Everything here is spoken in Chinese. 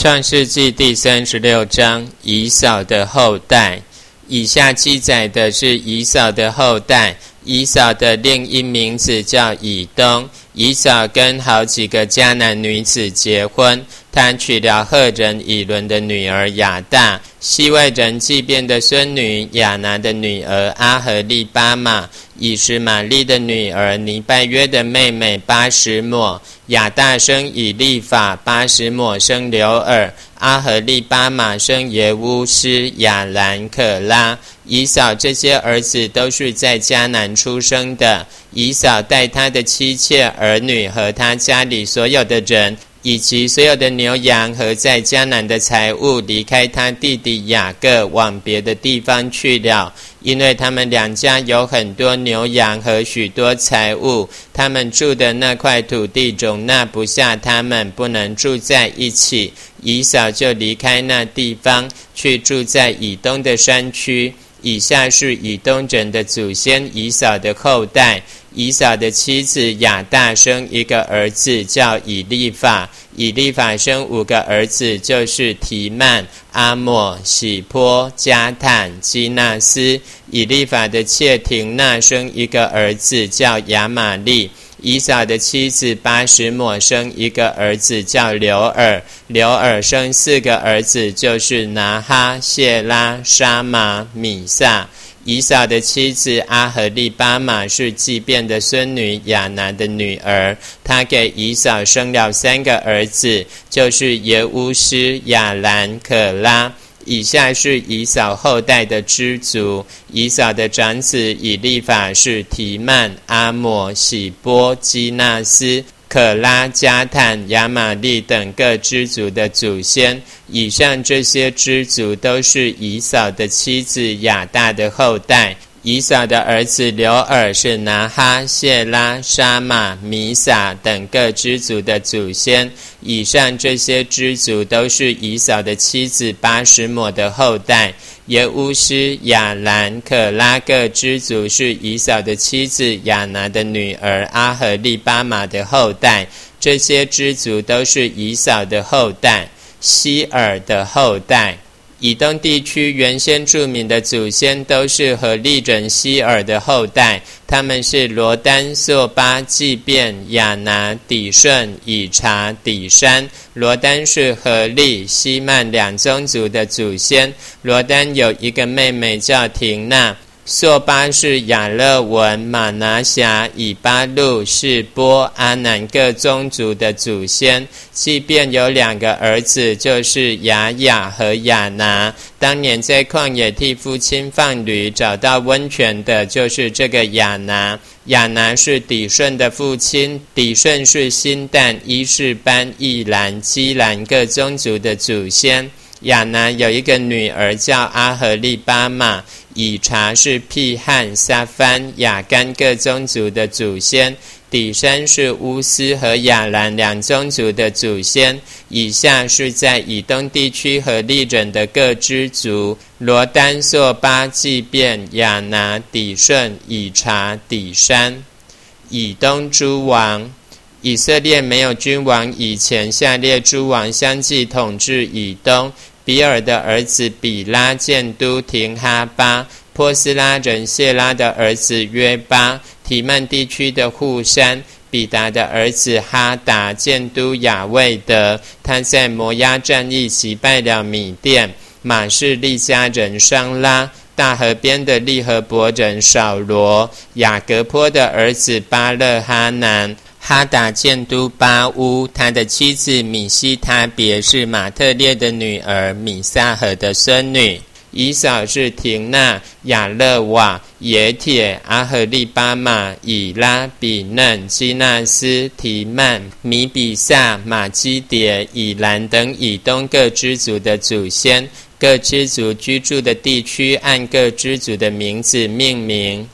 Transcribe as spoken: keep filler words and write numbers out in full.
创世纪第三十六章，以扫的后代。以下记载的是以扫的后代。以扫的另一名字叫以东。以扫跟好几个迦南女子结婚，他娶了赫人以伦的女儿亚大，西魏人祭便的孙女亚拿的女儿阿合利巴玛，以实玛利的女儿尼拜约的妹妹巴什抹。亚大生以利法，巴什抹生流尔，阿合利巴玛生耶乌斯、亚兰、可拉。以扫这些儿子都是在迦南出生的。以扫带他的妻妾、儿女和他家里所有的人，以及所有的牛羊和在迦南的财物，离开他弟弟雅各，往别的地方去了。因为他们两家有很多牛羊和许多财物，他们住的那块土地容纳不下他们，不能住在一起。以扫就离开那地方，去住在以东的山区。以下是以东人的祖先以扫的后代。以扫的妻子亚大生一个儿子叫以利法，以利法生五个儿子，就是提曼、阿抹、喜波、加坦、基纳斯。以利法的妾亭纳生一个儿子叫亚玛利。以扫的妻子巴什抹生一个儿子叫流尔，流尔生四个儿子，就是拿哈、谢拉、沙玛、米萨。以扫的妻子阿合利巴玛是祭便的孙女亚拿的女儿，她给以扫生了三个儿子，就是耶乌斯、亚兰、可拉。以下是以扫后代的支族。以扫的长子以利法是提曼、阿抹、喜波、基纳斯、可拉、加坦、亚玛利等各支族的祖先。以上这些支族都是以扫的妻子亚大的后代。以扫的儿子流尔是拿哈、谢拉、沙玛、米撒等各支族的祖先。以上这些支族都是以扫的妻子巴什抹的后代。耶乌斯、亚兰、可拉各支族是以扫的妻子亚拿的女儿阿合利巴玛的后代。这些支族都是以扫的后代。希尔的后代。以东地区原先著名的祖先都是何利人希尔的后代，他们是罗丹、朔巴、祭便、亚拿、底顺、以查、底珊。罗丹是何利、希曼两宗族的祖先。罗丹有一个妹妹叫亭纳。朔巴是亚勒文、马拿辖、以巴路、示波、阿南各宗族的祖先。祭便有两个儿子，就是雅雅和亚拿。当年在旷野替父亲放驴找到温泉的，就是这个亚拿。亚拿是底顺的父亲，底顺是辛但、伊示班、易兰、基兰各宗族的祖先。亚拿有一个女儿叫阿合利巴玛。以查是辟汉、撒番、雅干各宗族的祖先。底珊是乌斯和亚兰两宗族的祖先。以下是在以东地区何利人的各支族：罗丹、朔巴、祭便、亚拿、底顺、以查、底珊。以东诸王。以色列没有君王以前，下列诸王相继统治以东。比尔的儿子比拉建都廷哈巴，波斯拉人谢拉的儿子约巴，提曼地区的户山，比达的儿子哈达建都亚卫德，他在摩押战役击败了米甸。马士利家人商拉，大河边的利河伯人扫罗，雅各坡的儿子巴勒哈南。哈达建都巴乌，他的妻子米西他别是马特列的女儿，米撒河的孙女。以扫是亭纳、亚勒瓦、耶铁、阿合利巴玛、以拉、比嫩、基纳斯、提曼、米比萨、马基迭、以兰等以东各支族的祖先。各支族居住的地区按各支族的名字命名。